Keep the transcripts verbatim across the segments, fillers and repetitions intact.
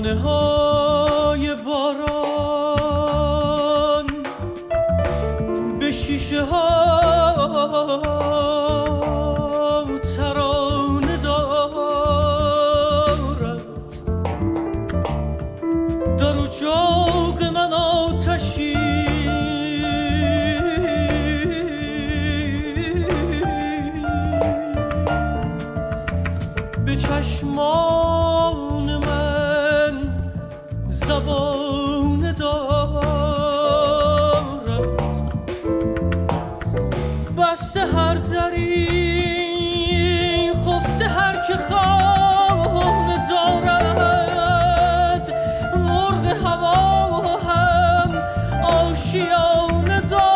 دانه های باران به شیشه ها ترانه دارد. در اجاق من آتشی به چشمان من زبان دارد. بسته هر دری خفته هر که خانه دارد. مرغ هوا هم آشیانه دارد.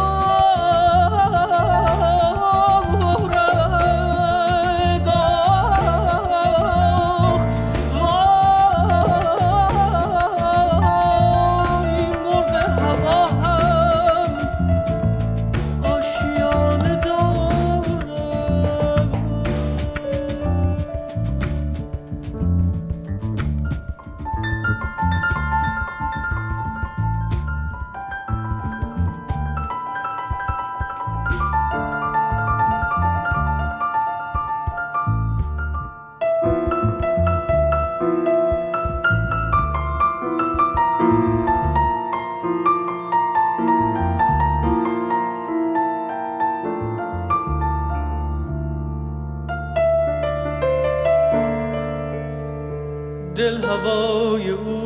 دل هوای او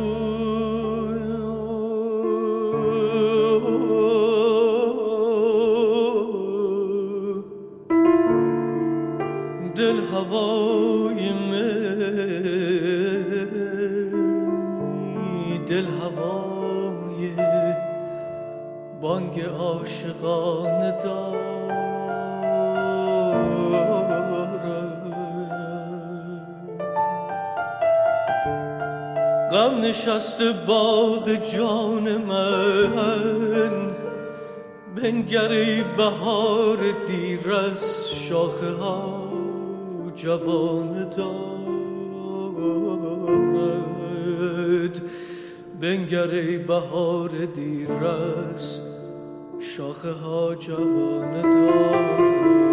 دل هوای می دل هوای بانگ عاشقانه دارد. غم نشسته باغ جان من بنگر ای بهار دیر از شاخه ها جوانه دارد. بنگر ای بهار دیر از شاخه ها جوانه دارد.